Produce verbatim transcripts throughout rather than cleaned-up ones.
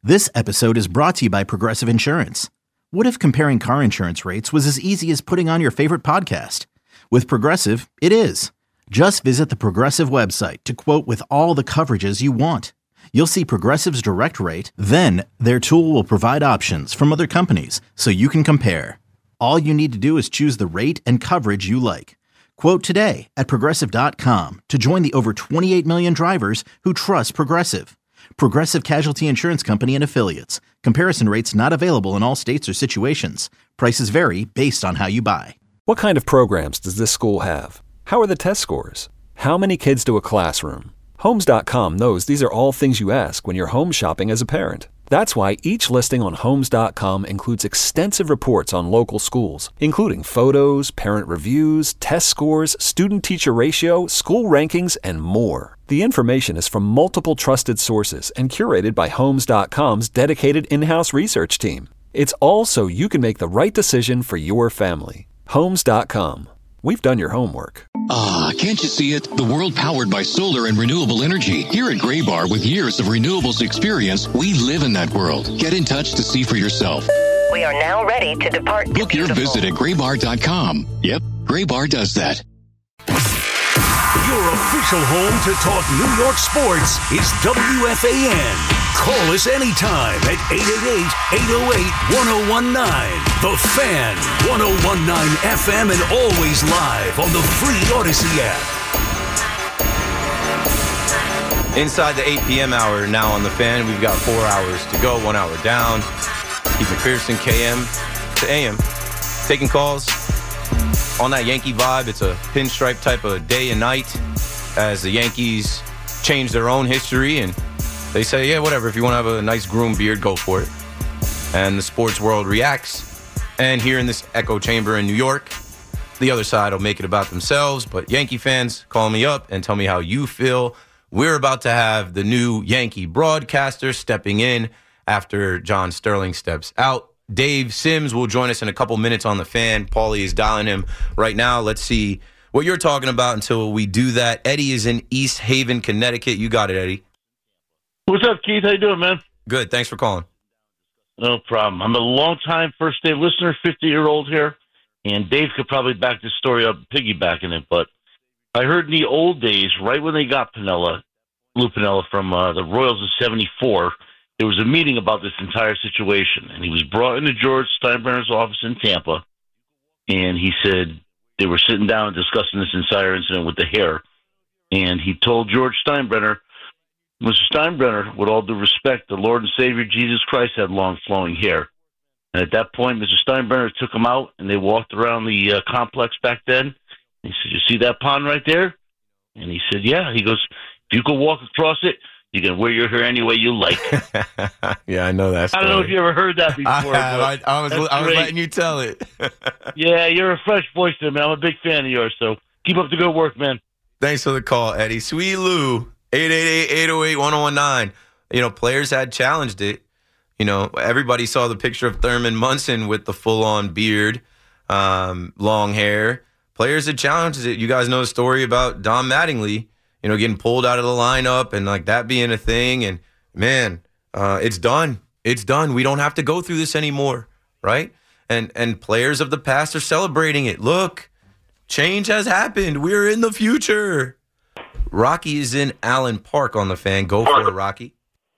This episode is brought to you by Progressive Insurance. What if comparing car insurance rates was as easy as putting on your favorite podcast? With Progressive, it is. Just visit the Progressive website to quote with all the coverages you want. You'll see Progressive's direct rate, then their tool will provide options from other companies so you can compare. All you need to do is choose the rate and coverage you like. Quote today at Progressive dot com to join the over twenty-eight million drivers who trust Progressive. Progressive Casualty Insurance Company and Affiliates. Comparison rates not available in all states or situations. Prices vary based on how you buy. What kind of programs does this school have? How are the test scores? How many kids do a classroom? Homes dot com knows these are all things you ask when you're home shopping as a parent. That's why each listing on Homes dot com includes extensive reports on local schools, including photos, parent reviews, test scores, student-teacher ratio, school rankings, and more. The information is from multiple trusted sources and curated by Homes dot com's dedicated in-house research team. It's all so you can make the right decision for your family. Homes dot com. We've done your homework. Ah, can't you see it? The world powered by solar and renewable energy. Here at Graybar, with years of renewables experience, we live in that world. Get in touch to see for yourself. We are now ready to depart. Book your visit at graybar dot com. Yep, Graybar does that. Your official home to talk New York sports is W F A N. Call us anytime at eight eight eight, eight oh eight, one oh one nine. The Fan, one oh one nine F M, and always live on the free Odyssey app. Inside the eight p.m. hour now on The Fan, we've got four hours to go, one hour down. Keith McPherson, K M to A M, taking calls. On that Yankee vibe, it's a pinstripe type of day and night as the Yankees change their own history, and they say, yeah, whatever, if you want to have a nice groomed beard, go for it. And the sports world reacts. And here in this echo chamber in New York, the other side will make it about themselves, but Yankee fans, call me up and tell me how you feel. We're about to have the new Yankee broadcaster stepping in after John Sterling steps out. Dave Sims will join us in a couple minutes on The Fan. Paulie is dialing him right now. Let's see what you're talking about until we do that. Eddie is in East Haven, Connecticut. You got it, Eddie. What's up, Keith? How you doing, man? Good. Thanks for calling. No problem. I'm a long-time first-day listener, fifty-year-old here, and Dave could probably back this story up, piggybacking it, but I heard in the old days, right when they got Piniella, Lou Piniella from uh, the Royals in seventy-four, there was a meeting about this entire situation, and he was brought into George Steinbrenner's office in Tampa, and he said they were sitting down and discussing this entire incident with the hair, and he told George Steinbrenner, Mister Steinbrenner, with all due respect, the Lord and Savior Jesus Christ had long flowing hair. And at that point, Mister Steinbrenner took him out, and they walked around the uh, complex back then. He said, you see that pond right there? And he said, yeah. He goes, if you could walk across it, you can wear your hair any way you like. Yeah, I know that story. I don't know if you ever heard that before. I, have. I, I was I was great. letting you tell it. Yeah, you're a fresh voice there, man. I'm a big fan of yours, so keep up the good work, man. Thanks for the call, Eddie. Sweet Lou, eight eight eight, eight oh eight, one oh one nine. You know, players had challenged it. You know, everybody saw the picture of Thurman Munson with the full-on beard, um, long hair. Players had challenged it. You guys know the story about Don Mattingly, you know, getting pulled out of the lineup and like that being a thing. And man, uh, it's done. It's done. We don't have to go through this anymore, right? And and players of the past are celebrating it. Look, change has happened. We're in the future. Rocky is in Allen Park on The Fan. Go for it, Rocky.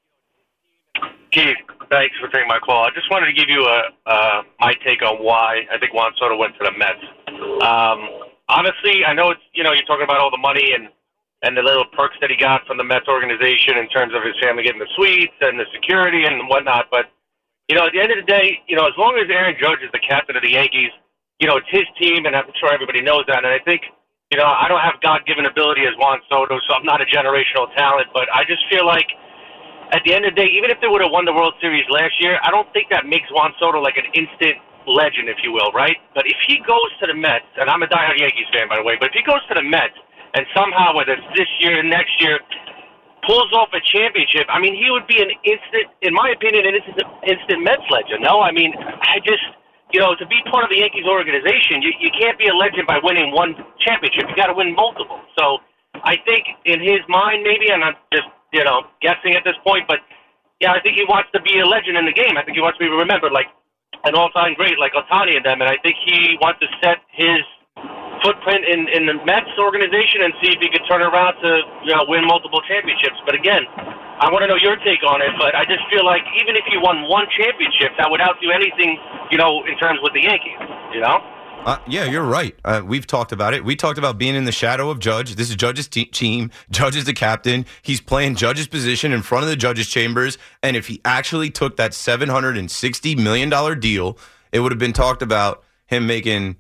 Keith, thanks for taking my call. I just wanted to give you a uh, my take on why I think Juan Soto went to the Mets. Um, honestly, I know it's, you know, you're talking about all the money and and the little perks that he got from the Mets organization in terms of his family getting the suites and the security and whatnot. But, you know, at the end of the day, you know, as long as Aaron Judge is the captain of the Yankees, you know, it's his team, and I'm sure everybody knows that. And I think, you know, I don't have God-given ability as Juan Soto, so I'm not a generational talent. But I just feel like at the end of the day, even if they would have won the World Series last year, I don't think that makes Juan Soto like an instant legend, if you will, right? But if he goes to the Mets, and I'm a diehard Yankees fan, by the way, but if he goes to the Mets, and somehow, whether it's this year or next year, pulls off a championship, I mean, he would be an instant, in my opinion, an instant, instant Mets legend, no? I mean, I just, you know, to be part of the Yankees organization, you, you can't be a legend by winning one championship. You got to win multiple. So I think in his mind, maybe, and I'm just, you know, guessing at this point, but yeah, I think he wants to be a legend in the game. I think he wants to be remembered like an all-time great, like Ohtani and them. And I think he wants to set his footprint in, in the Mets organization and see if he could turn around to, you know, win multiple championships. But again, I want to know your take on it, but I just feel like even if you won one championship, that would outdo anything, you know, in terms with the Yankees, you know? Uh, yeah, you're right. Uh, we've talked about it. We talked about being in the shadow of Judge. This is Judge's te- team. Judge is the captain. He's playing Judge's position in front of the Judge's chambers. And if he actually took that seven hundred sixty million dollars deal, it would have been talked about him making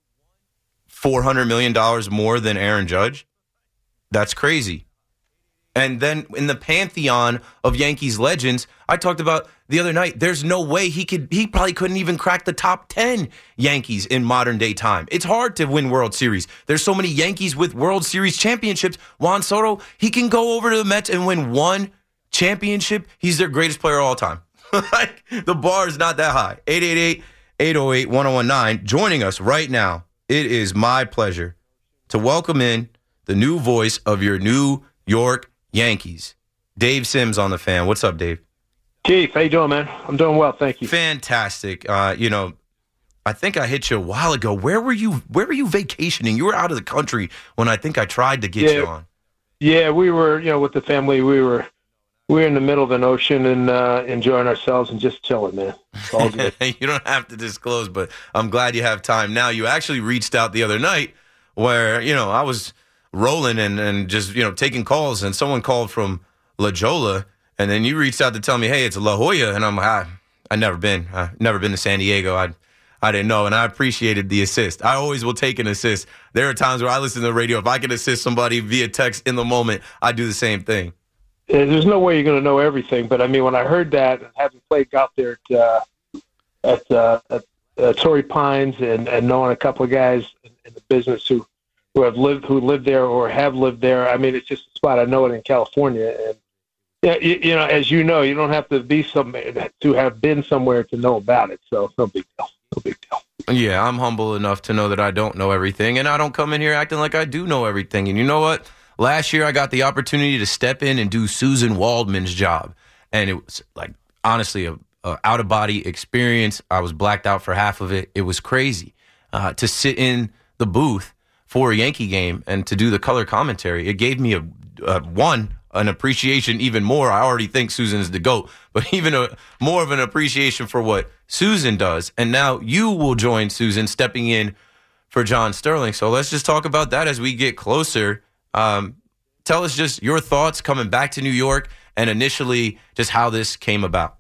four hundred million dollars more than Aaron Judge. That's crazy. And then in the pantheon of Yankees legends, I talked about the other night, there's no way he could, he probably couldn't even crack the top ten Yankees in modern day time. It's hard to win World Series. There's so many Yankees with World Series championships. Juan Soto, he can go over to the Mets and win one championship. He's their greatest player of all time. Like, the bar is not that high. eight eight eight, eight oh eight, one oh one nine. Joining us right now, it is my pleasure to welcome in the new voice of your New York Yankees, Dave Sims on the Fan. What's up, Dave? Keith, how you doing, man? I'm doing well, thank you. Fantastic. Uh, you know, I think I hit you a while ago. Where were you? Where were you vacationing? You were out of the country when I think I tried to get yeah, you on. Yeah, we were. You know, with the family, we were. We were in the middle of an ocean and uh, enjoying ourselves and just chilling, man. It's all good. You don't have to disclose, but I'm glad you have time now. You actually reached out the other night where, you know, I was rolling and, and just, you know, taking calls, and someone called from La Jolla, and then you reached out to tell me, hey, it's La Jolla, and I'm like, I, I never been. I've never been to San Diego. I I didn't know, and I appreciated the assist. I always will take an assist. There are times where I listen to the radio. If I can assist somebody via text in the moment, I do the same thing. There's no way you're going to know everything, but I mean, when I heard that, having played golf there at uh, at, uh, at uh, Torrey Pines, and, and knowing a couple of guys in, in the business who, who have lived who live there or have lived there, I mean, it's just a spot. I know it in California, and yeah, you, you know, as you know, you don't have to be somewhere to have been somewhere to know about it. So no big deal, no big deal. Yeah, I'm humble enough to know that I don't know everything, and I don't come in here acting like I do know everything. And you know what? Last year, I got the opportunity to step in and do Susan Waldman's job. And it was, like, honestly, a, a out-of-body experience. I was blacked out for half of it. It was crazy. Uh, to sit in the booth for a Yankee game and to do the color commentary, it gave me, a, a one, an appreciation even more. I already think Susan is the GOAT, but even a, more of an appreciation for what Susan does. And now you will join Susan stepping in for John Sterling. So let's just talk about that as we get closer. Um, tell us just your thoughts coming back to New York and initially just how this came about.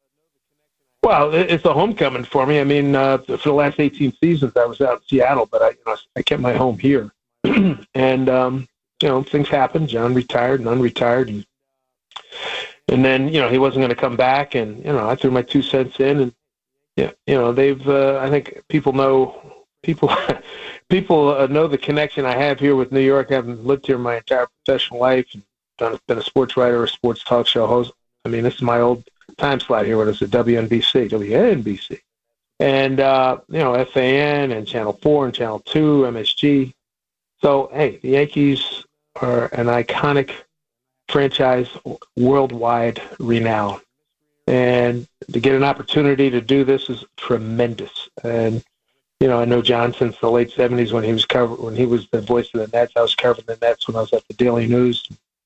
Well, it's a homecoming for me. I mean, uh, for the last eighteen seasons, I was out in Seattle, but I, you know, I kept my home here. and, um, you know, things happened. John retired and unretired. And, and then, you know, he wasn't going to come back. And, you know, I threw my two cents in. And, yeah, you know, they've, uh, I think people know, people people uh, know the connection I have here with New York. I haven't lived here my entire professional life. And done, been a sports writer, a sports talk show host. I mean, this is my old time slot here when it's at W N B C, W N B C. And, uh, you know, F A N and Channel four and Channel two, M S G. So, hey, the Yankees are an iconic franchise, worldwide renowned. And to get an opportunity to do this is tremendous. And, you know, I know John since the late seventies when he was cover- when he was the voice of the Nets. I was covering the Nets when I was at the Daily News.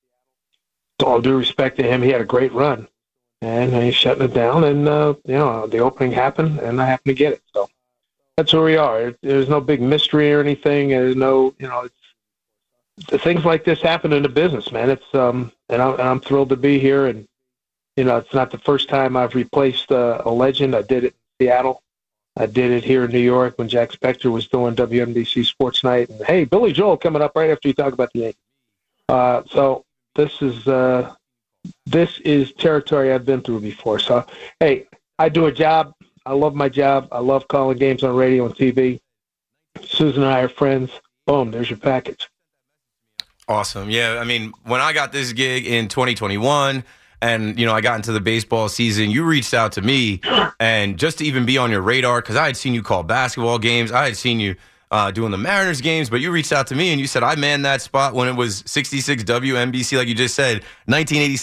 To all due respect to him, he had a great run. And he's shutting it down, and, uh, you know, the opening happened, and I happened to get it. So that's where we are. There's no big mystery or anything. There's no, you know, it's, things like this happen in the business, man. It's um, and I'm, and I'm thrilled to be here. And, you know, it's not the first time I've replaced uh, a legend. I did it in Seattle. I did it here in New York when Jack Spector was doing W N B C Sports Night. And, hey, Billy Joel coming up right after you talk about the Yankees. Uh, so this is uh, this is territory I've been through before. So, hey, I do a job. I love my job. I love calling games on radio and T V. Susan and I are friends. Boom, there's your package. Awesome. Yeah, I mean, when I got this gig in twenty twenty-one – and, you know, I got into the baseball season, you reached out to me, and just to even be on your radar, because I had seen you call basketball games. I had seen you uh, doing the Mariners games, but you reached out to me, and you said, I manned that spot when it was sixty-six W N B C, like you just said, nineteen eighty-six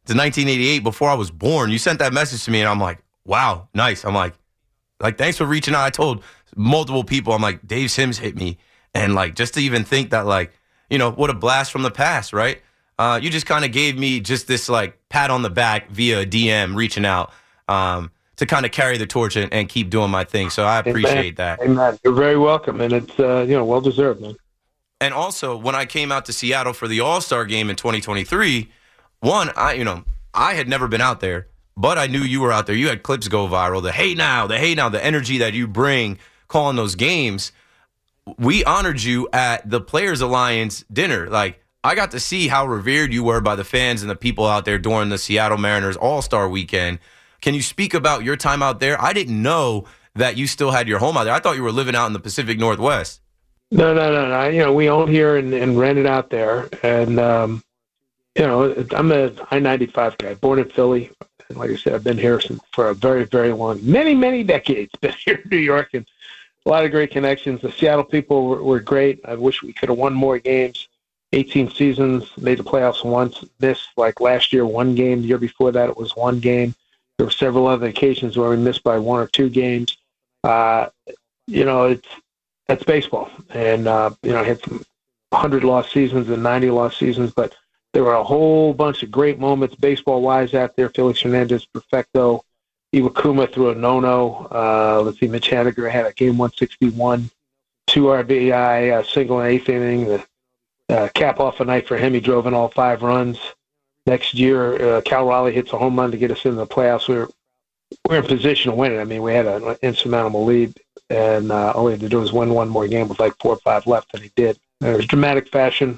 to nineteen eighty-eight before I was born. You sent that message to me, and I'm like, wow, nice. I'm like, like thanks for reaching out. I told multiple people, I'm like, Dave Sims hit me. And, like, just to even think that, like, you know, what a blast from the past, right? Uh, you just kind of gave me just this, like, pat on the back via D M, reaching out um, to kind of carry the torch and, and keep doing my thing. So I appreciate Amen. that. Amen. You're very welcome, and it's, uh, you know, well-deserved, man. And also, when I came out to Seattle for the All-Star game in twenty twenty-three, one, I, you know, I had never been out there, but I knew you were out there. You had clips go viral. The hey now, the hey now, the energy that you bring calling those games. We honored you at the Players Alliance dinner. Like, I got to see how revered you were by the fans and the people out there during the Seattle Mariners All-Star weekend. Can you speak about your time out there? I didn't know that you still had your home out there. I thought you were living out in the Pacific Northwest. No, no, no, no. You know, we own here and, and rented out there. And, um, you know, I'm a I ninety-five guy, born in Philly. And like I said, I've been here since, for a very, very long, many, many decades, been here in New York, and a lot of great connections. The Seattle people were, were great. I wish we could have won more games. eighteen seasons, made the playoffs once. Missed, like last year, one game. The year before that, it was one game. There were several other occasions where we missed by one or two games. Uh, you know, it's that's baseball. And, uh, you know, I had some one hundred loss seasons and ninety loss seasons, but there were a whole bunch of great moments baseball-wise out there. Felix Hernandez, perfecto. Iwakuma threw a no-no. Uh, let's see, Mitch Haniger had a game one sixty-one, two R B I, uh, single in eighth inning. The uh, cap off a night for him. He drove in all five runs. Next year, uh, Cal Raleigh hits a home run to get us into the playoffs. We were, we were in position to win it. I mean, we had an insurmountable lead, and uh, all we had to do was win one more game with like four or five left, and he did. And it was dramatic fashion.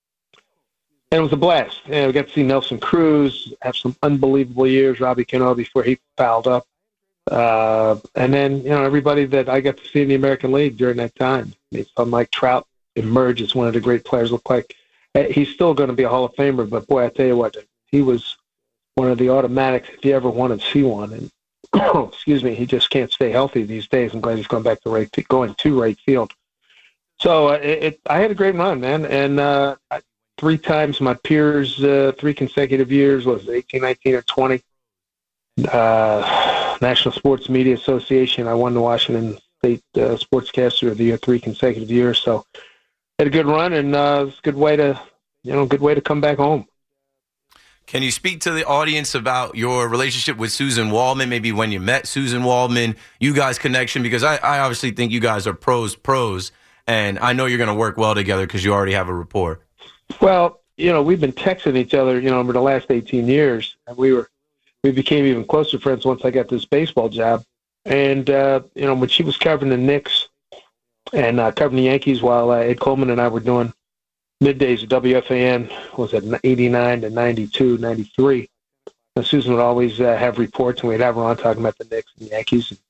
And it was a blast. And we got to see Nelson Cruz have some unbelievable years, Robbie Cano before he fouled up. Uh, and then, you know, everybody that I got to see in the American League during that time. I mean, so Mike Trout emerged as one of the great players. Looked like he's still going to be a Hall of Famer, but boy, I tell you what, he was one of the automatics if you ever wanted to see one. And excuse me, he just can't stay healthy these days. I'm glad he's going back to right, going to right field. So uh, it, it, I had a great run, man, and uh, I, three times my peers, uh, three consecutive years, was it eighteen, nineteen, or twenty. Uh, National Sports Media Association, I won the Washington State uh, Sportscaster of the Year three consecutive years. So had a good run, and uh, it's a good way to, you know, good way to come back home. Can you speak to the audience about your relationship with Susan Waldman, maybe when you met Susan Waldman, you guys' connection? Because I, I obviously think you guys are pros, pros, and I know you're going to work well together because you already have a rapport. Well, you know, we've been texting each other, you know, over the last eighteen years, and we were, we became even closer friends once I got this baseball job. And, uh, you know, when she was covering the Knicks and uh, covering the Yankees while uh, Ed Coleman and I were doing middays at W F A N, was it eighty-nine to ninety-two, ninety-three. And Susan would always uh, have reports, and we'd have her on talking about the Knicks and the Yankees. And,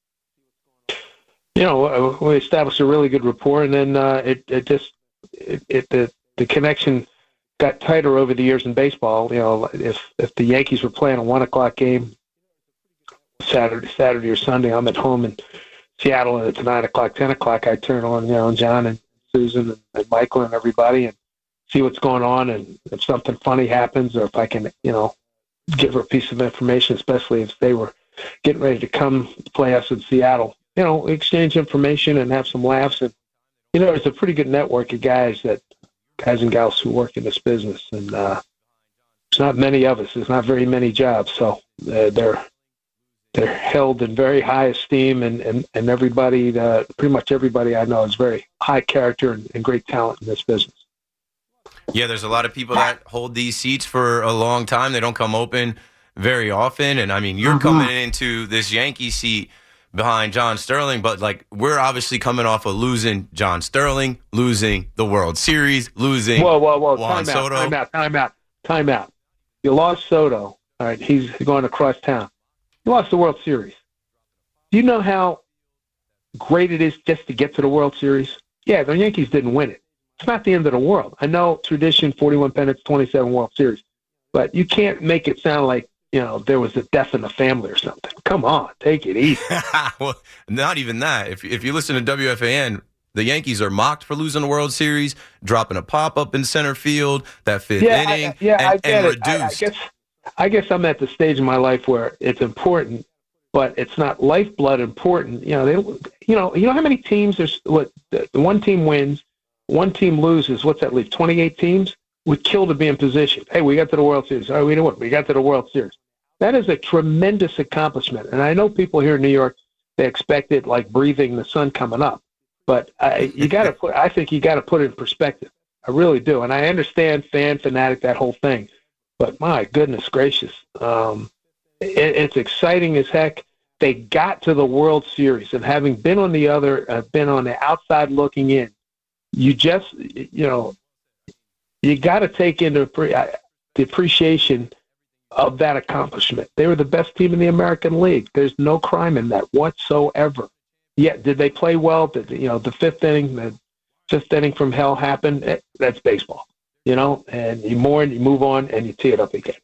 you know, we established a really good rapport, and then uh, it, it just, it, it the, the connection got tighter over the years in baseball. You know, if if the Yankees were playing a one o'clock game Saturday, Saturday or Sunday, I'm at home in Seattle, and it's nine o'clock, ten o'clock. I turn on, you know, John and Susan and, and Michael and everybody, and see what's going on. And if something funny happens, or if I can, you know, give her a piece of information, especially if they were getting ready to come play us in Seattle, you know, exchange information and have some laughs. And you know, it's a pretty good network of guys that. guys and gals who work in this business, and uh, there's not many of us. There's not very many jobs, so uh, they're they're held in very high esteem, and and and everybody, uh, pretty much everybody I know, is very high character and, and great talent in this business. Yeah, there's a lot of people that hold these seats for a long time. They don't come open very often, and I mean, you're mm-hmm. coming into this Yankee seat behind John Sterling, but like we're obviously coming off of losing John Sterling, losing the World Series, losing whoa, whoa, whoa, Juan time Soto. Out, time out, time out, time out. You lost Soto. All right, he's going across town. You lost the World Series. Do you know how great it is just to get to the World Series? Yeah, the Yankees didn't win it. It's not the end of the world. I know tradition, forty-one pennants, twenty-seven World Series, but you can't make it sound like, you know, there was a death in the family or something. Come on, take it easy. Well, not even that. If if you listen to W F A N, the Yankees are mocked for losing the World Series, dropping a pop-up in center field, that fifth yeah, inning, I, yeah, and, I get and it. reduced. I, I guess I guess I'm at the stage in my life where it's important, but it's not lifeblood important. You know, they, you know, you know how many teams there's. What the one team wins, one team loses. What's that leave? twenty-eight teams would kill to be in position. Hey, we got to the World Series. Oh, we know what? We got to the World Series. That is a tremendous accomplishment. And I know people here in New York, they expect it like breathing the sun coming up. But I, you got to put. I think you got to put it in perspective. I really do. And I understand fan fanatic, that whole thing. But my goodness gracious, um, it, it's exciting as heck. They got to the World Series, and having been on the other, uh, been on the outside looking in, you just, you know, you got to take into pre- uh, the appreciation of that accomplishment. They were the best team in the American League. There's no crime in that whatsoever. Yeah, did they play well? Did you know the fifth inning, the fifth inning from hell happened? It, that's baseball. You know, and you mourn, you move on, and you tee it up again.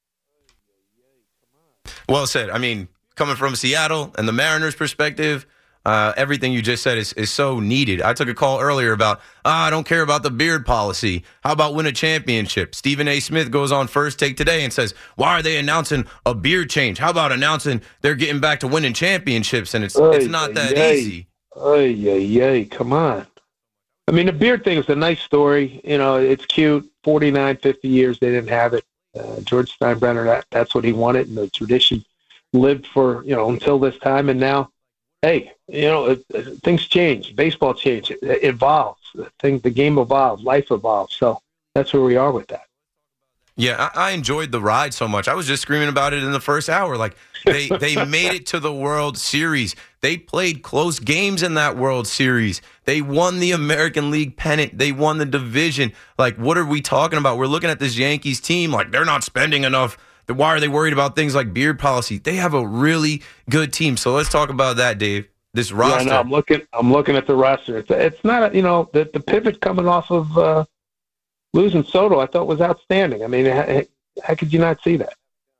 Well said. I mean, coming from Seattle and the Mariners' perspective, uh, everything you just said is, is so needed. I took a call earlier about, oh, I don't care about the beard policy. How about win a championship? Stephen A. Smith goes on First Take today and says, why are they announcing a beard change? How about announcing they're getting back to winning championships? And it's oy, it's not that oy, easy. Oy, oy, oy, come on. I mean, the beard thing is a nice story. You know, it's cute. forty-nine, fifty years, they didn't have it. Uh, George Steinbrenner, that, that's what he wanted, and the tradition lived for, you know, until this time. And now, hey, you know, it, it, things change. Baseball change. It, it evolves. The, thing, the game evolves. Life evolves. So that's where we are with that. Yeah, I, I enjoyed the ride so much. I was just screaming about it in the first hour. Like, they, they made it to the World Series. They played close games in that World Series. They won the American League pennant. They won the division. Like, what are we talking about? We're looking at this Yankees team like they're not spending enough. Why are they worried about things like beard policy? They have a really good team. So let's talk about that, Dave. This roster. Yeah, no, I'm looking. I'm looking at the roster. It's, it's not, a, you know, the, the pivot coming off of uh, losing Soto, I thought was outstanding. I mean, how, how could you not see that?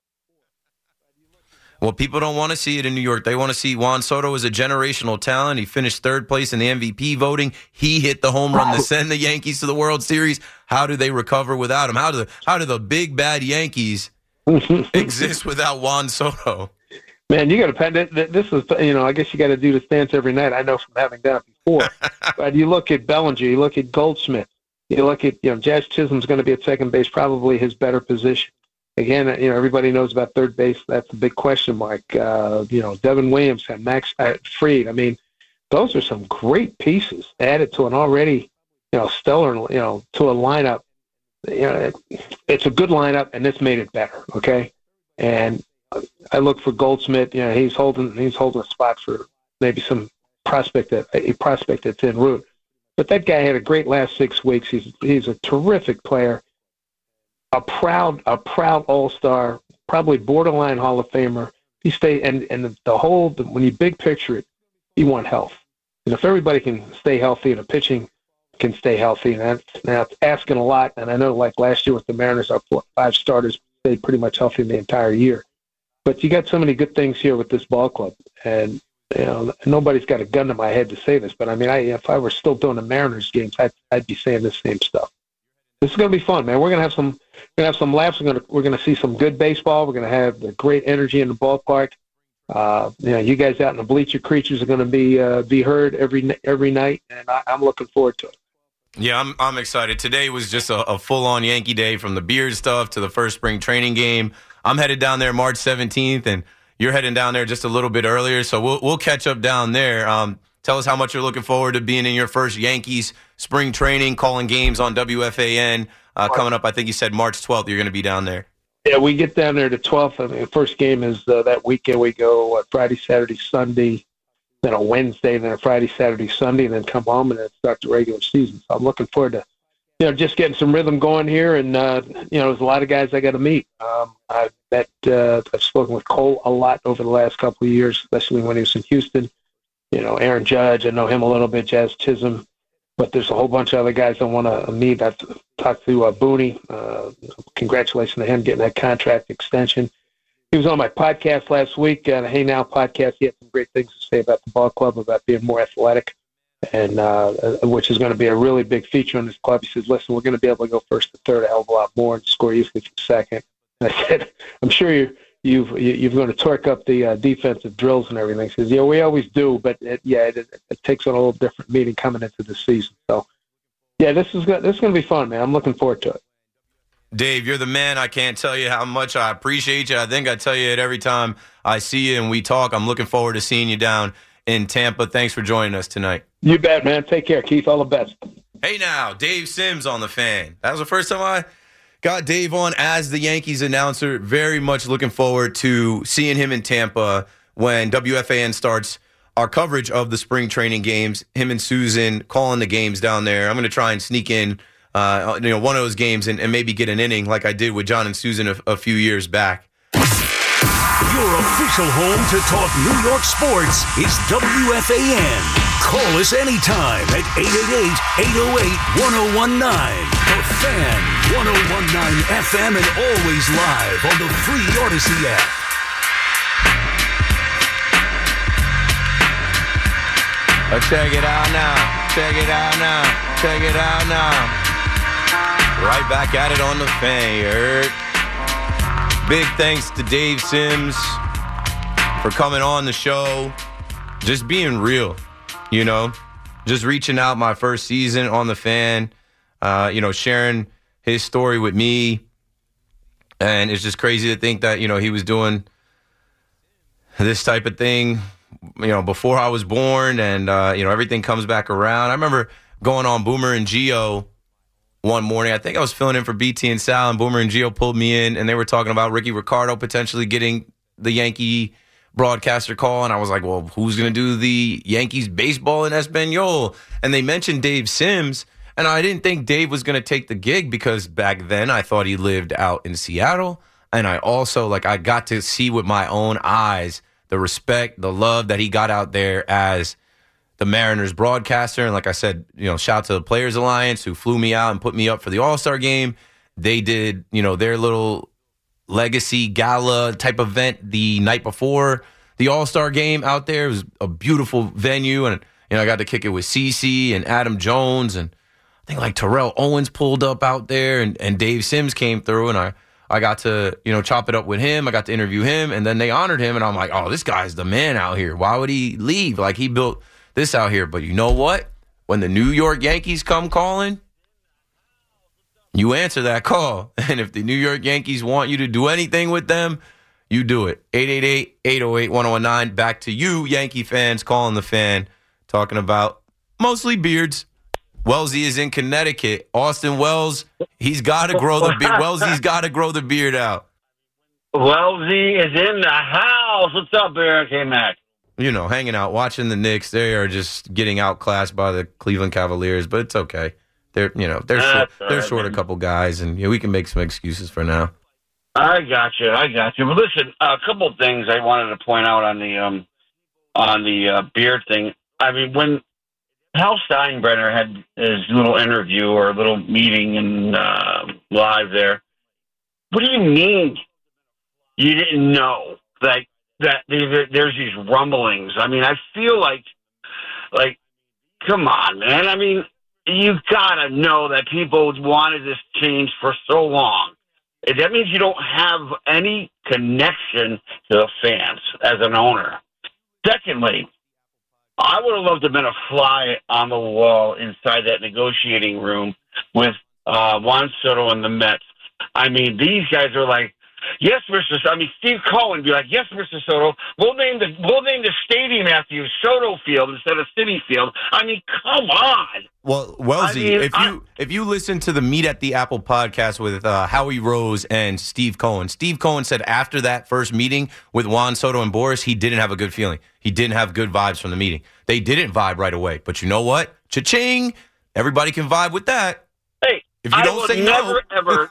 Well, people don't want to see it in New York. They want to see Juan Soto as a generational talent. He finished third place in the M V P voting. He hit the home run to send the Yankees to the World Series. How do they recover without him? How do the, how do the big, bad Yankees exist without Juan Soto? Man, you got to pen it. This is, you know, I guess you got to do this dance every night. I know from having done it before. But you look at Bellinger, you look at Goldschmidt, you look at, you know, Jazz Chisholm's going to be at second base, probably his better position. Again, you know, everybody knows about third base. That's a big question mark. Uh, you know, Devin Williams and Max uh, Fried. I mean, those are some great pieces added to an already, you know, stellar, you know, to a lineup. You know, it, it's a good lineup, and this made it better. Okay, and I look for Goldschmidt. You know, he's holding he's holding a spot for maybe some prospect that a prospect that's en route. But that guy had a great last six weeks. He's he's a terrific player. A proud, a proud All-Star, probably borderline Hall of Famer. He stayed, and and the, the whole the, when you big picture it, you want health. And if everybody can stay healthy and the pitching can stay healthy, and that's, that's asking a lot. And I know, like last year with the Mariners, our four, five starters stayed pretty much healthy the entire year. But you got so many good things here with this ball club, and you know nobody's got a gun to my head to say this, but I mean, I if I were still doing the Mariners games, I'd I'd be saying the same stuff. This is going to be fun, man. We're going to have some, we're going to have some laughs. We're going to, we're going to see some good baseball. We're going to have the great energy in the ballpark. Uh, you know, you guys out in the bleacher creatures are going to be uh, be heard every every night, and I, I'm looking forward to it. Yeah, I'm I'm excited. Today was just a, a full-on Yankee day, from the beard stuff to the first spring training game. I'm headed down there March seventeenth, and you're heading down there just a little bit earlier, so we'll we'll catch up down there. Um, tell us how much you're looking forward to being in your first Yankees spring training, calling games on W F A N uh, coming up. I think you said March twelfth you're going to be down there. Yeah, we get down there the twelfth. I mean, the first game is uh, that weekend. We go uh, Friday, Saturday, Sunday, then a Wednesday, then a Friday, Saturday, Sunday, and then come home and then start the regular season. So I'm looking forward to, you know, just getting some rhythm going here. And, uh, you know, there's a lot of guys I got to meet. Um, I've met, uh, I've spoken with Cole a lot over the last couple of years, especially when he was in Houston. You know, Aaron Judge, I know him a little bit, Jazz Chisholm. But there's a whole bunch of other guys I want to meet. I've talked to uh, Booney. Uh, congratulations to him getting that contract extension. He was on my podcast last week, uh, the Hey Now podcast. He had some great things to say about the ball club, about being more athletic, and uh, which is going to be a really big feature in this club. He says, listen, we're going to be able to go first to third a hell of a lot more and score easily from second. I said, I'm sure you, you've, you, you're going to torque up the uh, defensive drills and everything. He says, yeah, we always do, but it, yeah, it, it takes on a little different meaning coming into the season. So, yeah, this is, this is going to be fun, man. I'm looking forward to it. Dave, you're the man. I can't tell you how much I appreciate you. I think I tell you it every time I see you and we talk. I'm looking forward to seeing you down in Tampa. Thanks for joining us tonight. You bet, man. Take care, Keith. All the best. Hey now, Dave Sims on The Fan. That was the first time I got Dave on as the Yankees announcer. Very much looking forward to seeing him in Tampa when W F A N starts our coverage of the spring training games. Him and Susan calling the games down there. I'm going to try and sneak in Uh, you know, one of those games and, and maybe get an inning like I did with John and Susan a, a few years back. Your official home to talk New York sports is W F A N. Call us anytime at eight eight eight, eight oh eight, one oh one nine. The Fan, one oh one nine F M, and always live on the free Odyssey app. Oh, check it out now. Check it out now. Check it out now. Right back at it on The Fan, you heard? Big thanks to Dave Sims for coming on the show. Just being real, you know? Just reaching out my first season on The Fan, uh, you know, sharing his story with me. And it's just crazy to think that, you know, he was doing this type of thing, you know, before I was born. And, uh, you know, everything comes back around. I remember going on Boomer and Gio one morning. I think I was filling in for B T and Sal, and Boomer and Gio pulled me in, and they were talking about Ricky Ricardo potentially getting the Yankee broadcaster call, and I was like, well, who's going to do the Yankees baseball in Espanol? And they mentioned Dave Sims, and I didn't think Dave was going to take the gig because back then I thought he lived out in Seattle, and I also, like, I got to see with my own eyes the respect, the love that he got out there as the Mariners broadcaster. And like I said, you know, shout out to the Players Alliance who flew me out and put me up for the All-Star game. They did, you know, their little legacy gala type event the night before the All-Star game out there. It was a beautiful venue. And, you know, I got to kick it with CeCe and Adam Jones. And I think like Terrell Owens pulled up out there, and, and Dave Sims came through, and I, I got to, you know, chop it up with him. I got to interview him, and then they honored him. And I'm like, oh, this guy's the man out here. Why would he leave? Like, he built this out here. But you know what? When the New York Yankees come calling, you answer that call. And if the New York Yankees want you to do anything with them, you do it. eight eight eight, eight oh eight, one oh one nine. Back to you, Yankee fans, calling The Fan, talking about mostly beards. Wellesley is in Connecticut. Austin Wells, he's got to grow the beard. Wellesley's got to grow the beard out. Wellesley is in the house. What's up, Eric? Hey, Mac. You know, hanging out, watching the Knicks. They are just getting outclassed by the Cleveland Cavaliers, but it's okay. They're, you know, they're short, they're right, short man. A couple guys, and you know, we can make some excuses for now. I got you. I got you. But listen, a couple of things I wanted to point out on the um on the uh, beard thing. I mean, when Hal Steinbrenner had his little interview or little meeting in uh, live there, what do you mean you didn't know that? That there's these rumblings. I mean, I feel like, like, come on, man. I mean, you've got to know that people wanted this change for so long. That means you don't have any connection to the fans as an owner. Secondly, I would have loved to have been a fly on the wall inside that negotiating room with uh, Juan Soto and the Mets. I mean, these guys are like, yes, Mister Soto. I mean, Steve Cohen would be like, yes, Mister Soto. We'll name the we'll name the stadium after you, Soto Field instead of Citi Field. I mean, come on. Well, Wellesley, I mean, if you I, if you listen to the Meet at the Apple podcast with uh, Howie Rose and Steve Cohen, Steve Cohen said after that first meeting with Juan Soto and Boris, he didn't have a good feeling. He didn't have good vibes from the meeting. They didn't vibe right away. But you know what? Cha-ching. Everybody can vibe with that. Hey, if you I don't will say never, no. ever...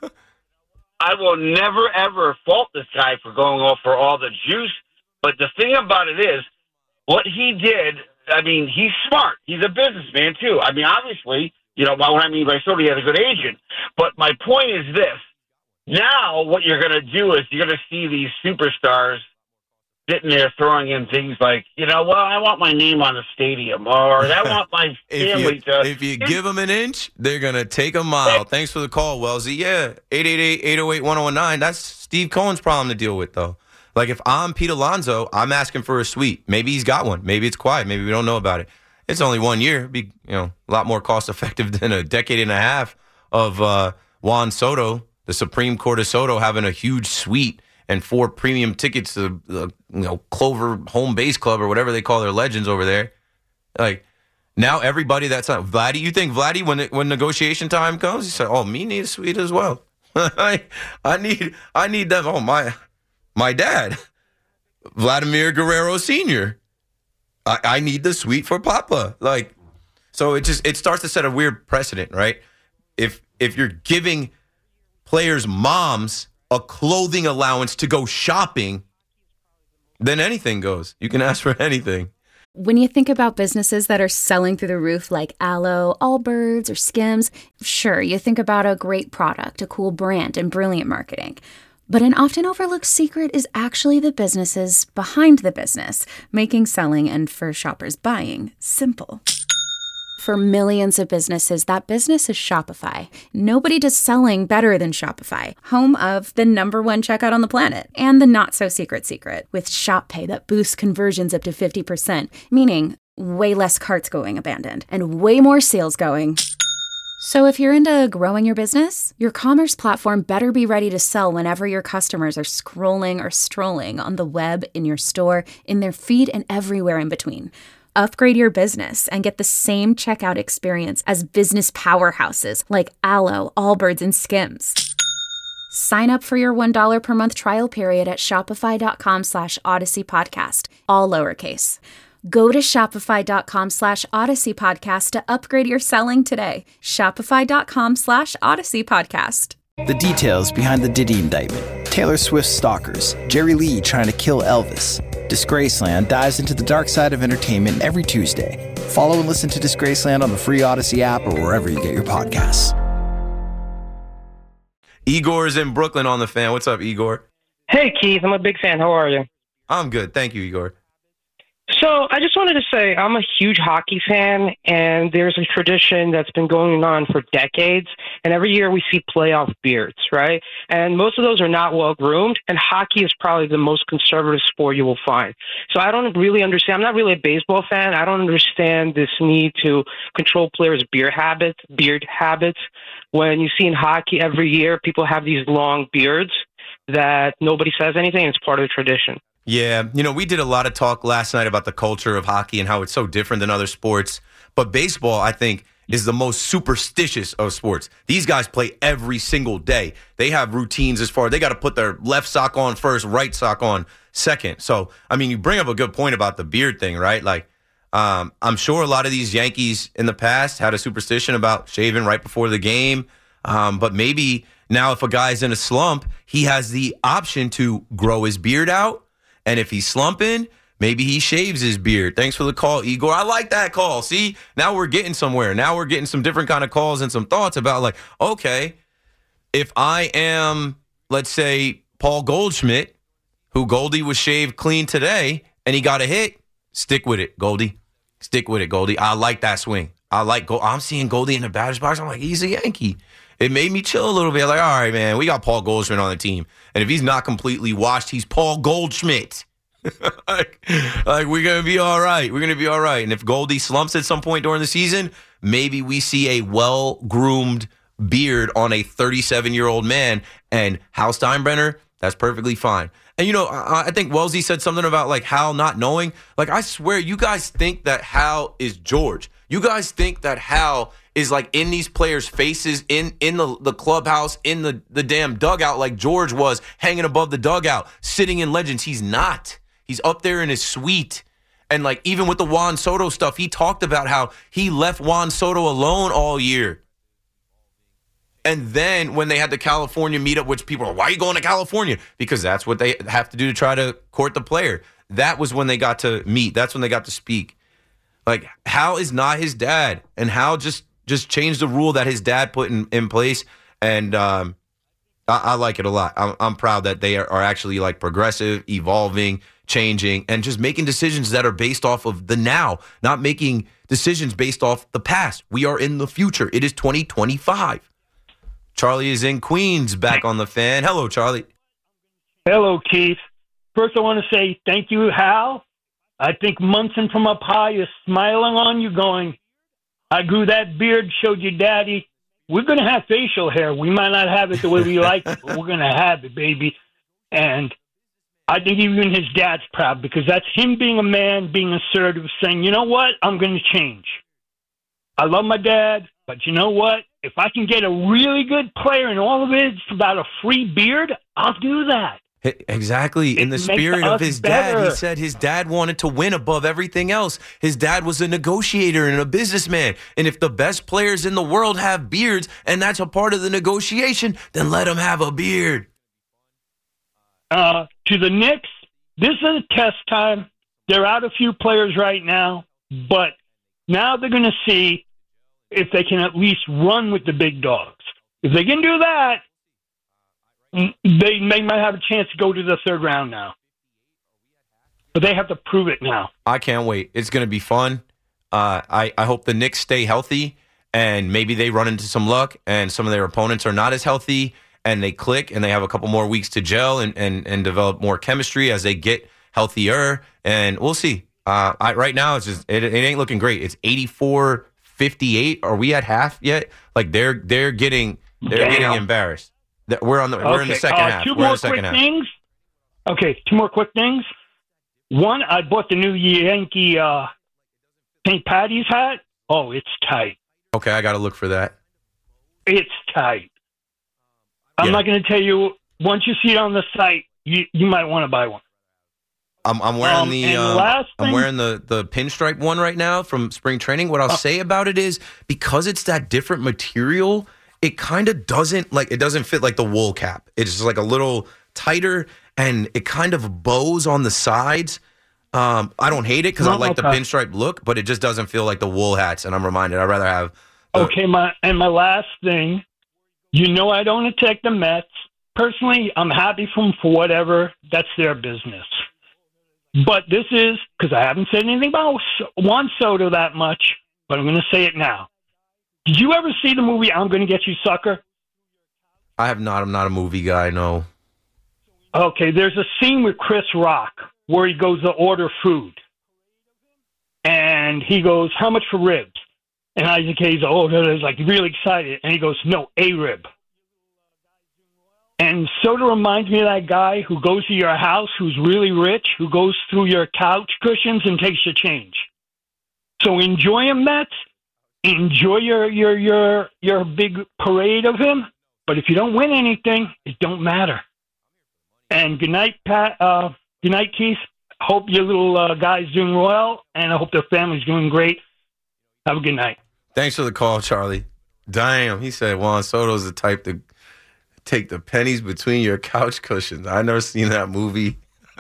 I will never, ever fault this guy for going off for all the juice. But the thing about it is, what he did, I mean, he's smart. He's a businessman, too. I mean, obviously, you know, what I mean by Soto, he has a good agent. But my point is this. Now what you're going to do is you're going to see these superstars sitting there throwing in things like, you know, well, I want my name on the stadium, or I want my family if you, to. If you give them an inch, they're going to take a mile. Thanks for the call, Wellesley. Yeah, eight eight eight, eight oh eight, one oh one nine. That's Steve Cohen's problem to deal with, though. Like, if I'm Pete Alonso, I'm asking for a suite. Maybe he's got one. Maybe it's quiet. Maybe we don't know about it. It's only one year. It'd be, you know, a lot more cost-effective than a decade and a half of uh, Juan Soto, the Supreme Court of Soto, having a huge suite and four premium tickets to the, you know, Clover Home Base Club or whatever they call their legends over there. Like, now everybody that's not Vladdy, you think Vladdy, when it, when negotiation time comes, he said, "Oh, me need a suite as well. I I need I need them. Oh my my dad, Vladimir Guerrero Senior I, I need the suite for Papa." Like, so it just it starts to set a weird precedent, right? If if you're giving players' moms a clothing allowance to go shopping, then anything goes. You can ask for anything. When you think about businesses that are selling through the roof like Aloe, Allbirds, or Skims, sure, you think about a great product, a cool brand, and brilliant marketing. But an often overlooked secret is actually the businesses behind the business, making selling and, for shoppers, buying simple. For millions of businesses, that business is Shopify. Nobody does selling better than Shopify, home of the number one checkout on the planet, and the not-so-secret secret, with Shop Pay that boosts conversions up to fifty percent, meaning way less carts going abandoned, and way more sales going. So if you're into growing your business, your commerce platform better be ready to sell whenever your customers are scrolling or strolling on the web, in your store, in their feed, and everywhere in between. Upgrade your business and get the same checkout experience as business powerhouses like Aloe, Allbirds, and Skims. Sign up for your one dollar per month trial period at shopify.com slash Odyssey Podcast, all lowercase. Go to shopify.com slash Odyssey Podcast to upgrade your selling today. Shopify.com slash Odyssey Podcast. The details behind the Diddy indictment, Taylor Swift's stalkers, Jerry Lee trying to kill Elvis. Disgraceland dives into the dark side of entertainment every Tuesday. Follow and listen to Disgraceland on the free Odyssey app or wherever you get your podcasts. Igor's in Brooklyn on the Fan. What's up, Igor? Hey, Keith. I'm a big fan. How are you? I'm good. Thank you, Igor. So I just wanted to say I'm a huge hockey fan, and there's a tradition that's been going on for decades. And every year we see playoff beards, right? And most of those are not well groomed, and hockey is probably the most conservative sport you will find. So I don't really understand. I'm not really a baseball fan. I don't understand this need to control players' beard habits, beard habits. When you see in hockey every year, people have these long beards that nobody says anything. It's part of the tradition. Yeah, you know, we did a lot of talk last night about the culture of hockey and how it's so different than other sports. But baseball, I think, is the most superstitious of sports. These guys play every single day. They have routines as far as they got to put their left sock on first, right sock on second. So, I mean, you bring up a good point about the beard thing, right? Like, um, I'm sure a lot of these Yankees in the past had a superstition about shaving right before the game. Um, but maybe now if a guy's in a slump, he has the option to grow his beard out. And if he's slumping, maybe he shaves his beard. Thanks for the call, Igor. I like that call. See, now we're getting somewhere. Now we're getting some different kind of calls and some thoughts about, like, okay, if I am, let's say, Paul Goldschmidt, who Goldie was shaved clean today, and he got a hit, stick with it, Goldie. Stick with it, Goldie. I like that swing. I like Gold. I'm seeing Goldie in the batter's box. I'm like, he's a Yankee. It made me chill a little bit. Like, all right, man, we got Paul Goldschmidt on the team. And if he's not completely washed, he's Paul Goldschmidt. like, like, we're going to be all right. We're going to be all right. And if Goldie slumps at some point during the season, maybe we see a well-groomed beard on a thirty-seven-year-old man. And Hal Steinbrenner, that's perfectly fine. And, you know, I, I think Wellesley said something about, like, Hal not knowing. Like, I swear, you guys think that Hal is George. You guys think that Hal is, like, in these players' faces, in in the, the clubhouse, in the, the damn dugout, like George was, hanging above the dugout, sitting in Legends. He's not. He's up there in his suite. And, like, even with the Juan Soto stuff, he talked about how he left Juan Soto alone all year. And then when they had the California meetup, which people are, why are you going to California? Because that's what they have to do to try to court the player. That was when they got to meet. That's when they got to speak. Like, Hal is not his dad. And Hal just just changed the rule that his dad put in, in place. And um, I, I like it a lot. I'm, I'm proud that they are, are actually, like, progressive, evolving, changing and just making decisions that are based off of the now, not making decisions based off the past. We are in the future. It is twenty twenty-five. Charlie is in Queens, back on the Fan. Hello, Charlie. Hello, Keith. First, I want to say thank you, Hal. I think Munson from up high is smiling on you going, I grew that beard, showed you daddy. We're going to have facial hair. We might not have it the way we like it, but we're going to have it, baby. And I think even his dad's proud because that's him being a man, being assertive, saying, you know what, I'm going to change. I love my dad, but you know what? If I can get a really good player and all of it's about a free beard, I'll do that. Exactly. In the spirit of his dad, better. He said his dad wanted to win above everything else. His dad was a negotiator and a businessman. And if the best players in the world have beards and that's a part of the negotiation, then let them have a beard. Uh, to the Knicks, this is a test time. They're out a few players right now, but now they're going to see if they can at least run with the big dogs. If they can do that, they may might have a chance to go to the third round now. But they have to prove it now. I can't wait. It's going to be fun. Uh, I, I hope the Knicks stay healthy and maybe they run into some luck and some of their opponents are not as healthy and they click and they have a couple more weeks to gel and, and, and develop more chemistry as they get healthier. And we'll see. Uh, I, right now, it's just it, it ain't looking great. It's eighty-four fifty-eight. Are we at half yet? Like they're they're getting they're Damn. getting embarrassed. We're on the Okay. we're in the second uh, half. Two We're more in the second quick half. things. Okay, two more quick things. One, I bought the new Yankee uh, Saint Patty's hat. Oh, it's tight. Okay, I got to look for that. It's tight. I'm Yeah. not going to tell you. Once you see it on the site, you you might want to buy one. I'm, I'm wearing Um, the and um, last I'm thing- wearing the the pinstripe one right now from spring training. What I'll Uh, say about it is because it's that different material, it kind of doesn't like it doesn't fit like the wool cap. It's just like a little tighter and it kind of bows on the sides. Um, I don't hate it because I Oh, like the okay. pinstripe look, but it just doesn't feel like the wool hats. And I'm reminded I'd rather have. The, Okay, my and my last thing, you know I don't attack the Mets. Personally, I'm happy for them for whatever. That's their business. But this is, because I haven't said anything about Juan Soto that much, but I'm going to say it now. Did you ever see the movie I'm Going to Get You, Sucker? I have not. I'm not a movie guy. No. Okay, there's a scene with Chris Rock where he goes to order food. And he goes, how much for ribs? And Isaac Hayes, oh, is like really excited. And he goes, no, a rib. And Soto reminds me of that guy who goes to your house who's really rich, who goes through your couch cushions and takes your change. So enjoy him, Mets. Enjoy your, your, your, your big parade of him. But if you don't win anything, it don't matter. And good night, Pat. Uh, good night, Keith. Hope your little uh, guy's doing well, and I hope their family's doing great. Have a good night. Thanks for the call, Charlie. Damn, he said Juan Soto's the type to take the pennies between your couch cushions. I never seen that movie.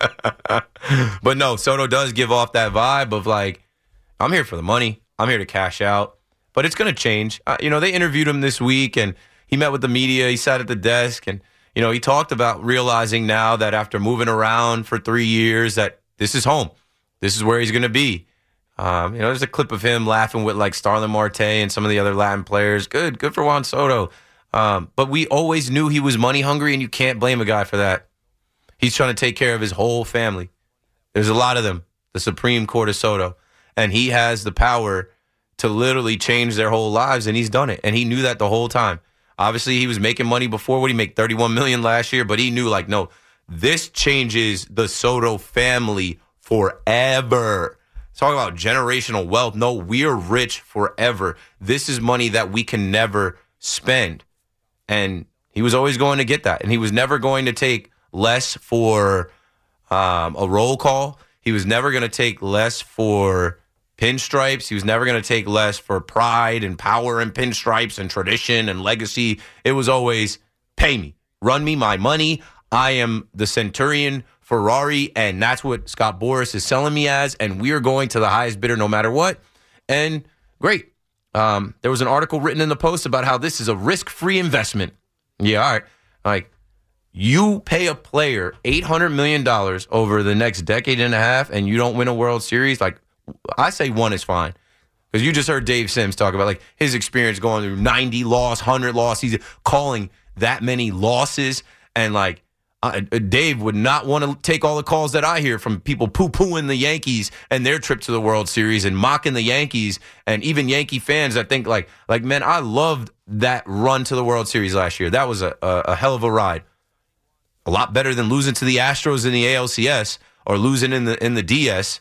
But no, Soto does give off that vibe of like, I'm here for the money. I'm here to cash out. But it's going to change. Uh, you know, they interviewed him this week, and he met with the media. He sat at the desk, and, you know, he talked about realizing now that after moving around for three years that this is home. This is where he's going to be. Um, you know, there's a clip of him laughing with like Starlin Marte and some of the other Latin players. Good, good for Juan Soto. Um, but we always knew he was money hungry, and you can't blame a guy for that. He's trying to take care of his whole family. There's a lot of them, the Supreme Court of Soto, and he has the power to literally change their whole lives, and he's done it. And he knew that the whole time. Obviously, he was making money before. What did he make? thirty-one million dollars last year, but he knew like, no, this changes the Soto family forever. Talking about generational wealth. No, we're rich forever. This is money that we can never spend. And he was always going to get that. And he was never going to take less for um, a roll call. He was never going to take less for pinstripes. He was never going to take less for pride and power and pinstripes and tradition and legacy. It was always pay me, run me my money. I am the Centurion Ferrari, and that's what Scott Boras is selling me as, and we are going to the highest bidder no matter what. And great. Um, there was an article written in the Post about how this is a risk-free investment. Yeah, all right. Like, You pay a player eight hundred million dollars over the next decade and a half, and you don't win a World Series. Like, I say one is fine. Because you just heard Dave Sims talk about like his experience going through ninety loss, one hundred loss. He's calling that many losses. And like uh, Dave would not want to take all the calls that I hear from people poo-pooing the Yankees and their trip to the World Series and mocking the Yankees and even Yankee fans. I think like, like man, I loved that run to the World Series last year. That was a, a, a hell of a ride. A lot better than losing to the Astros in the A L C S or losing in the in the D S.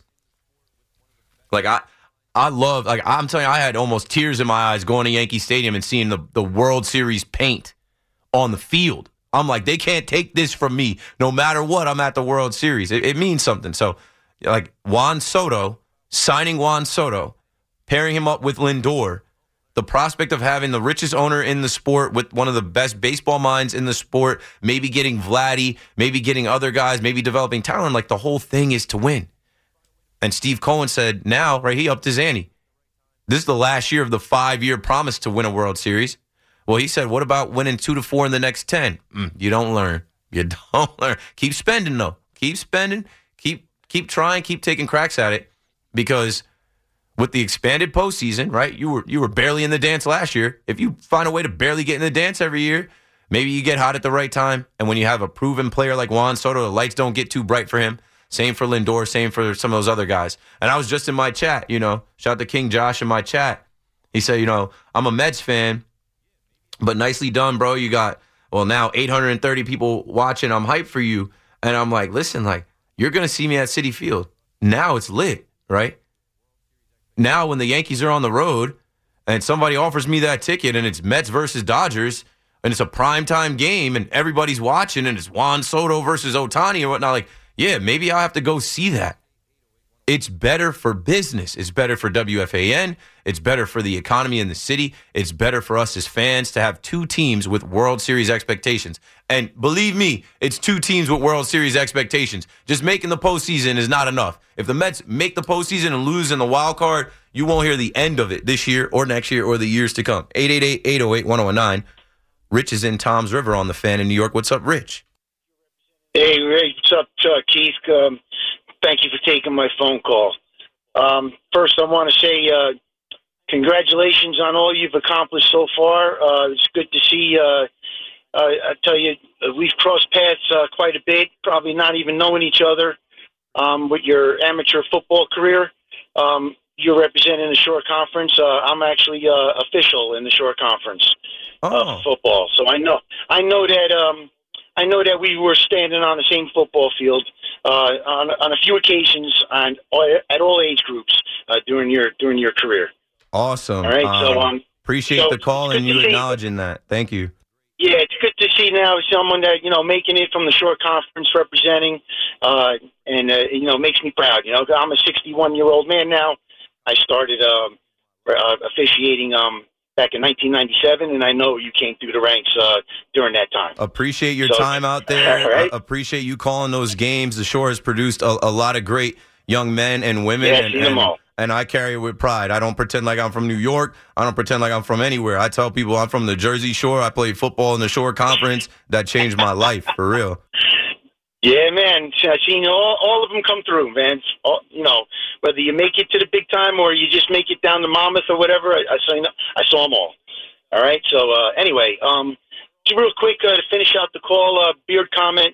Like I, I love. Like I'm telling you, I had almost tears in my eyes going to Yankee Stadium and seeing the the World Series paint on the field. I'm like, they can't take this from me. No matter what, I'm at the World Series. It, it means something. So, like Juan Soto, signing Juan Soto, pairing him up with Lindor. The prospect of having the richest owner in the sport with one of the best baseball minds in the sport, maybe getting Vladdy, maybe getting other guys, maybe developing talent, like the whole thing is to win. And Steve Cohen said, now, right, he upped his ante. This is the last year of the five-year promise to win a World Series. Well, he said, what about winning two to four in the next ten? Mm, you don't learn. You don't learn. Keep spending, though. Keep spending. Keep keep trying. Keep taking cracks at it because with the expanded postseason, right, you were you were barely in the dance last year. If you find a way to barely get in the dance every year, maybe you get hot at the right time. And when you have a proven player like Juan Soto, the lights don't get too bright for him. Same for Lindor, same for some of those other guys. And I was just in my chat, you know, shout out to King Josh in my chat. He said, you know, I'm a Mets fan, but nicely done, bro. You got, well, now eight hundred thirty people watching. I'm hyped for you. And I'm like, listen, like, you're going to see me at Citi Field. Now it's lit, right? Now, when the Yankees are on the road and somebody offers me that ticket and it's Mets versus Dodgers and it's a primetime game and everybody's watching and it's Juan Soto versus Ohtani or whatnot, like, yeah, maybe I'll have to go see that. It's better for business. It's better for W F A N. It's better for the economy in the city. It's better for us as fans to have two teams with World Series expectations. And believe me, it's two teams with World Series expectations. Just making the postseason is not enough. If the Mets make the postseason and lose in the wild card, you won't hear the end of it this year or next year or the years to come. eight eight eight, eight oh eight, one oh one nine. Rich is in Tom's River on the Fan in New York. What's up, Rich? Hey, Ray, what's up, uh, Keith? Um, thank you for taking my phone call. Um, first, I want to say uh, congratulations on all you've accomplished so far. Uh, it's good to see. Uh, uh, I tell you, we've crossed paths uh, quite a bit, probably not even knowing each other um, with your amateur football career. Um, you're representing the Shore Conference. Uh, I'm actually uh, official in the Shore Conference oh. of football, so I know. I know that. Um, I know that we were standing on the same football field uh, on on a few occasions and at all age groups uh, during your during your career. Awesome. All right. Um, so um, appreciate so the call and you see, acknowledging that. Thank you. Yeah, it's good to see now someone that you know making it from the Shore Conference, representing, uh, and uh, you know makes me proud. You know, I'm a sixty-one year old man now. I started uh, uh, officiating. Um, back in nineteen ninety-seven, and I know you came through the ranks uh, during that time. Appreciate your so, time out there. Right? Uh, appreciate you calling those games. The Shore has produced a, a lot of great young men and women, yeah, and, seen them and, all. and I carry it with pride. I don't pretend like I'm from New York. I don't pretend like I'm from anywhere. I tell people I'm from the Jersey Shore. I played football in the Shore Conference. That changed my life, for real. Yeah, man. I've seen all, all of them come through, man. All, you know, whether you make it to the big time or you just make it down to Monmouth or whatever, I, I, saw, I saw them all. All right. So uh, anyway, um, just real quick uh, to finish out the call, uh, Beard comment.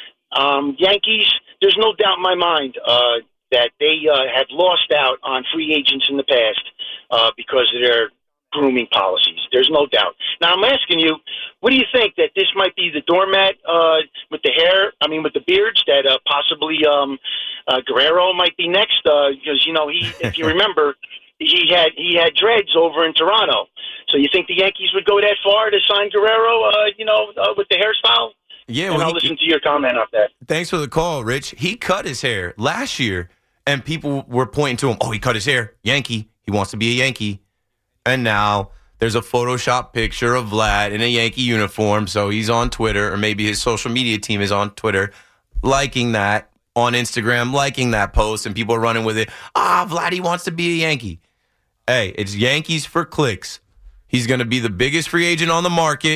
Um, Yankees, there's no doubt in my mind uh, that they uh, have lost out on free agents in the past uh, because of their grooming policies. There's no doubt. Now, I'm asking you, what do you think that this might be the doormat uh, with the hair, I mean, with the beards, that uh, possibly um, uh, Guerrero might be next? Uh, because, you know, he, if you remember, he had he had dreads over in Toronto. So you think the Yankees would go that far to sign Guerrero, uh, you know, uh, with the hairstyle? Yeah, and well, I'll he, listen to your comment on that. Thanks for the call, Rich. He cut his hair last year, and people were pointing to him, oh, he cut his hair. Yankee. He wants to be a Yankee. And now there's a Photoshop picture of Vlad in a Yankee uniform, so he's on Twitter, or maybe his social media team is on Twitter, liking that on Instagram, liking that post, and people are running with it. Ah, Vladdy wants to be a Yankee. Hey, it's Yankees for clicks. He's going to be the biggest free agent on the market,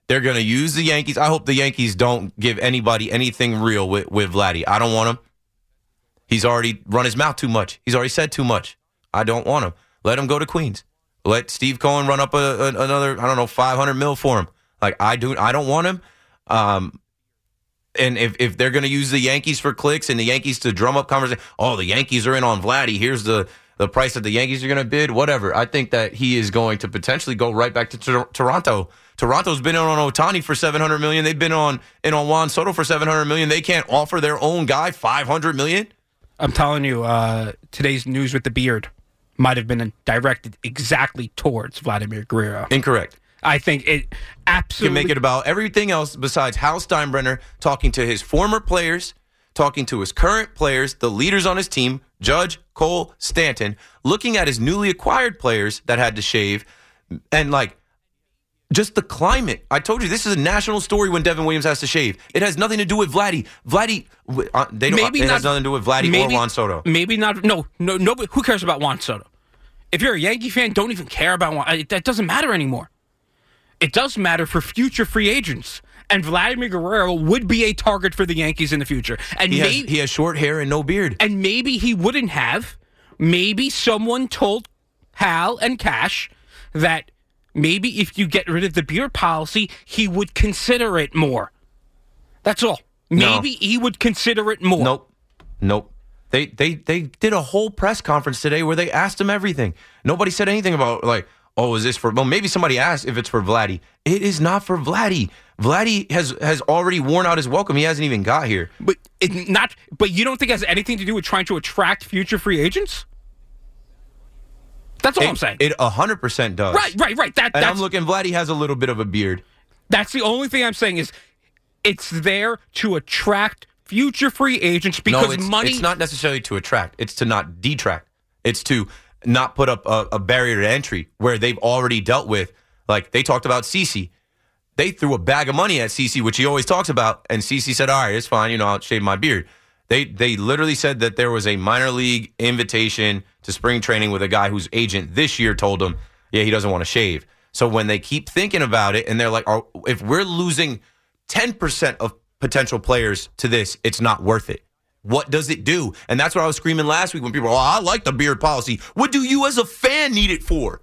They're going to use the Yankees. I hope the Yankees don't give anybody anything real with, with Vladdy. I don't want him. He's already run his mouth too much. He's already said too much. I don't want him. Let him go to Queens. Let Steve Cohen run up a, a, another, I don't know, five hundred mil for him. Like, I do, I don't want him. Um, and if, if they're going to use the Yankees for clicks and the Yankees to drum up conversation, oh, the Yankees are in on Vladdy. Here's the, the price that the Yankees are going to bid, whatever. I think that he is going to potentially go right back to Tor- Toronto. Toronto's been in on Ohtani for seven hundred million dollars. They've been on in on Juan Soto for seven hundred million dollars. They can't offer their own guy five hundred million dollars? I'm telling you, uh, today's news with the beard might have been directed exactly towards Vladimir Guerrero. Incorrect. I think it absolutely... You can make it about everything else besides Hal Steinbrenner talking to his former players, talking to his current players, the leaders on his team, Judge, Cole, Stanton, looking at his newly acquired players that had to shave, and like, just the climate. I told you, this is a national story when Devin Williams has to shave. It has nothing to do with Vladdy. Vladdy, uh, they don't, maybe it not, has nothing to do with Vladdy maybe, or Juan Soto. Maybe not. No, no, no. Who cares about Juan Soto? If you're a Yankee fan, don't even care about Juan. That doesn't matter anymore. It does matter for future free agents. And Vladimir Guerrero would be a target for the Yankees in the future. And he, maybe, has, he has short hair and no beard. And maybe he wouldn't have. Maybe someone told Hal and Cash that maybe if you get rid of the beard policy, he would consider it more. That's all. Maybe no. he would consider it more. Nope. Nope. They they they did a whole press conference today where they asked him everything. Nobody said anything about, like, oh, is this for... Well, maybe somebody asked if it's for Vladdy. It is not for Vladdy. Vladdy has, has already worn out his welcome. He hasn't even got here. But it not. But you don't think it has anything to do with trying to attract future free agents? That's all it, I'm saying. It one hundred percent does. Right, right, right. That, and that's, I'm looking, Vladdy has a little bit of a beard. That's the only thing I'm saying is it's there to attract future free agents because no, it's, money... it's not necessarily to attract. It's to not detract. It's to not put up a, a barrier to entry where they've already dealt with. Like, they talked about CeCe. They threw a bag of money at CeCe, which he always talks about, and CeCe said, all right, it's fine, you know, I'll shave my beard. They they literally said that there was a minor league invitation to spring training with a guy whose agent this year told him, yeah, he doesn't want to shave. So when they keep thinking about it, and they're like, oh, if we're losing ten percent of potential players to this, it's not worth it. What does it do? And that's what I was screaming last week when people were, oh, I like the beard policy. What do you as a fan need it for?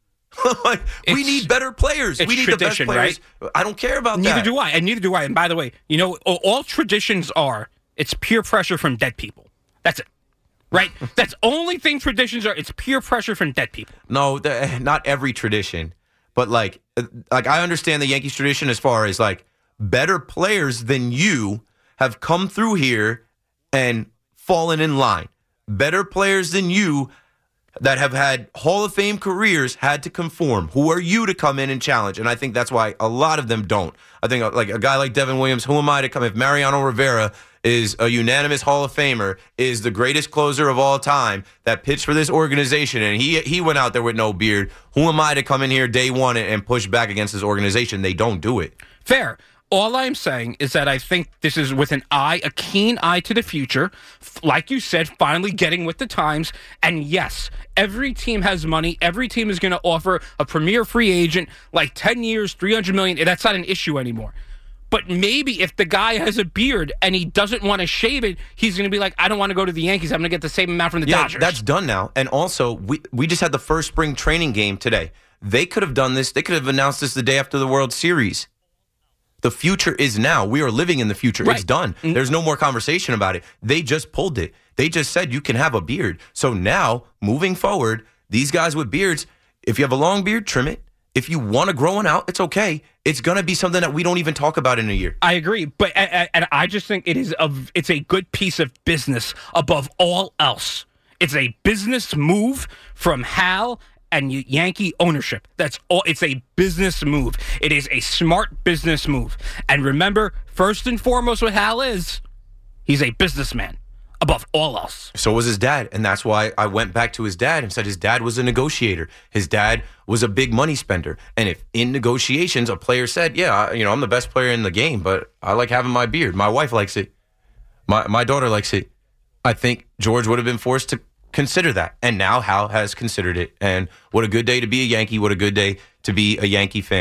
Like, we need better players. We need tradition, the best players. Right? I don't care about neither that. Neither do I, and neither do I. And by the way, you know, all, all traditions are, it's peer pressure from dead people. That's it. Right? That's only thing traditions are. It's peer pressure from dead people. No, the, not every tradition. But, like, like I understand the Yankees tradition as far as, like, better players than you have come through here and fallen in line. Better players than you that have had Hall of Fame careers had to conform. Who are you to come in and challenge? And I think that's why a lot of them don't. I think like a guy like Devin Williams, who am I to come? If Mariano Rivera is a unanimous Hall of Famer, is the greatest closer of all time that pitched for this organization, and he he went out there with no beard, who am I to come in here day one and push back against this organization? They don't do it. Fair. All I'm saying is that I think this is with an eye, a keen eye to the future. Like you said, finally getting with the times. And yes, every team has money. Every team is going to offer a premier free agent like ten years, three hundred million dollars. That's not an issue anymore. But maybe if the guy has a beard and he doesn't want to shave it, he's going to be like, I don't want to go to the Yankees. I'm going to get the same amount from the yeah, Dodgers. That's done now. And also, we we just had the first spring training game today. They could have done this. They could have announced this the day after the World Series. The future is now. We are living in the future. Right. It's done. Mm-hmm. There's no more conversation about it. They just pulled it. They just said you can have a beard. So now, moving forward, these guys with beards, if you have a long beard, trim it. If you want to grow one out, it's okay. It's going to be something that we don't even talk about in a year. I agree. But and I just think it is a, it's a good piece of business above all else. It's a business move from Hal and Yankee ownership. That's all. It's a business move. It is a smart business move. And remember, first and foremost, what Hal is, he's a businessman above all else. So was his dad. And that's why I went back to his dad and said his dad was a negotiator. His dad was a big money spender. And if in negotiations, a player said, yeah, you know, I'm the best player in the game, but I like having my beard. My wife likes it. My, my daughter likes it. I think George would have been forced to consider that. And now Hal has considered it. And what a good day to be a Yankee. What a good day to be a Yankee fan.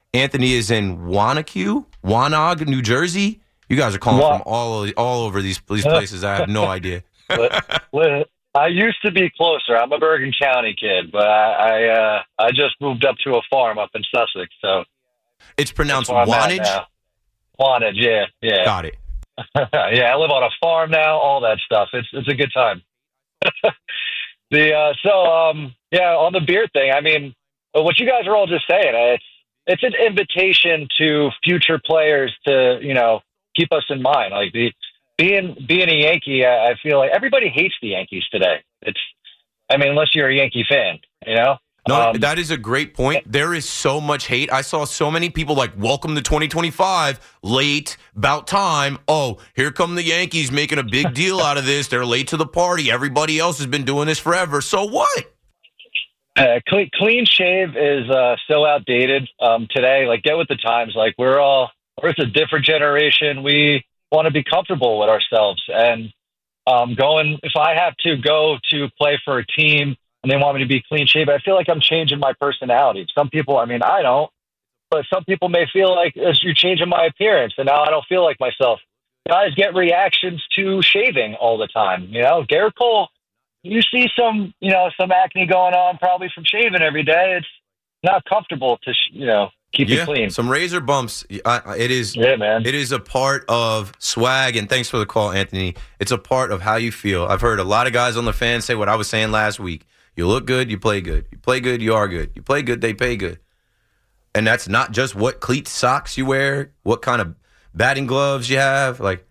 Anthony is in Wanacue, Wanag, New Jersey. You guys are calling Wa- from all all over these these places. I have no idea. But, but I used to be closer. I'm a Bergen County kid, but I I, uh, I just moved up to a farm up in Sussex. So it's pronounced Wanage. Wanage, yeah, yeah. Got it. Yeah, I live on a farm now. All that stuff. It's it's a good time. the uh, so um yeah on the beard thing. I mean, what you guys are all just saying. It's it's an invitation to future players to you know keep us in mind. Like the being being a Yankee, I feel like everybody hates the Yankees today. It's I mean, unless you're a Yankee fan, you know. No, Um, that is a great point. There is so much hate. I saw so many people like, welcome to twenty twenty-five, late, about time. Oh, here come the Yankees making a big deal out of this. They're late to the party. Everybody else has been doing this forever. So what? Uh, clean, clean shave is uh, so outdated um, today. Like, get with the times. Like, we're all, we're just a different generation. We want to be comfortable with ourselves. And um, going, if I have to go to play for a team and they want me to be clean shaved, I feel like I'm changing my personality. Some people, I mean, I don't, but some people may feel like you're changing my appearance, and now I don't feel like myself. Guys get reactions to shaving all the time. You know, Garrett Cole, you see some, you know, some acne going on probably from shaving every day. It's not comfortable to, sh- you know, keep yeah, it clean. Some razor bumps. I, it is. Yeah, man. It is a part of swag. And thanks for the call, Anthony. It's a part of how you feel. I've heard a lot of guys on the fan say what I was saying last week. You look good, you play good. You play good, you are good. You play good, they pay good. And that's not just what cleat socks you wear, what kind of batting gloves you have. Like,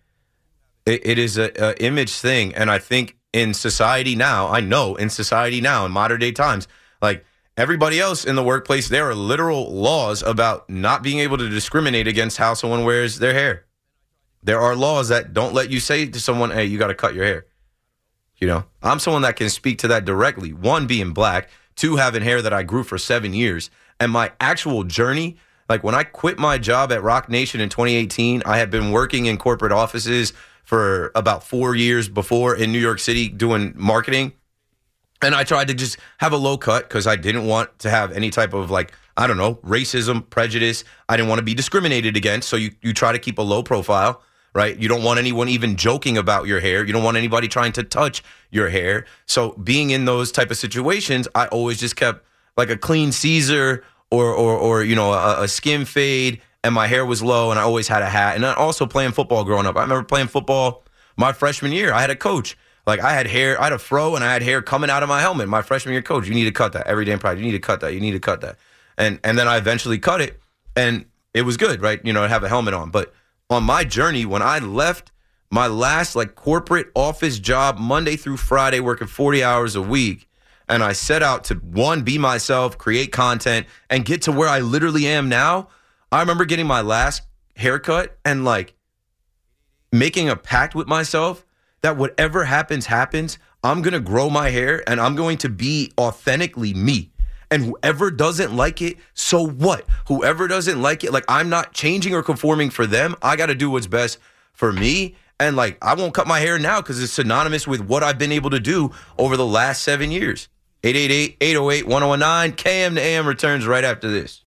it, it is a, a image thing. And I think in society now, I know in society now, in modern day times, like everybody else in the workplace, there are literal laws about not being able to discriminate against how someone wears their hair. There are laws that don't let you say to someone, hey, you got to cut your hair. You know, I'm someone that can speak to that directly. One, being black. Two, having hair that I grew for seven years. And my actual journey, like when I quit my job at Rock Nation in twenty eighteen, I had been working in corporate offices for about four years before in New York City doing marketing. And I tried to just have a low cut because I didn't want to have any type of like, I don't know, racism, prejudice. I didn't want to be discriminated against. So you, you try to keep a low profile. Right? You don't want anyone even joking about your hair. You don't want anybody trying to touch your hair. So being in those type of situations, I always just kept like a clean Caesar or, or, or you know, a, a skin fade, and my hair was low, and I always had a hat. And I also playing football growing up. I remember playing football my freshman year. I had a coach. Like I had hair, I had a fro, and I had hair coming out of my helmet. My freshman year coach, you need to cut that every day in practice. You need to cut that. You need to cut that. And and then I eventually cut it, and it was good, right? You know, to have a helmet on, but on my journey, when I left my last like corporate office job Monday through Friday, working forty hours a week, and I set out to, one, be myself, create content, and get to where I literally am now, I remember getting my last haircut and like making a pact with myself that whatever happens, happens. I'm going to grow my hair and I'm going to be authentically me. And whoever doesn't like it, so what? Whoever doesn't like it, like I'm not changing or conforming for them. I got to do what's best for me. And like, I won't cut my hair now because it's synonymous with what I've been able to do over the last seven years. eight eight eight, eight oh eight, one oh one nine. K M to A M returns right after this.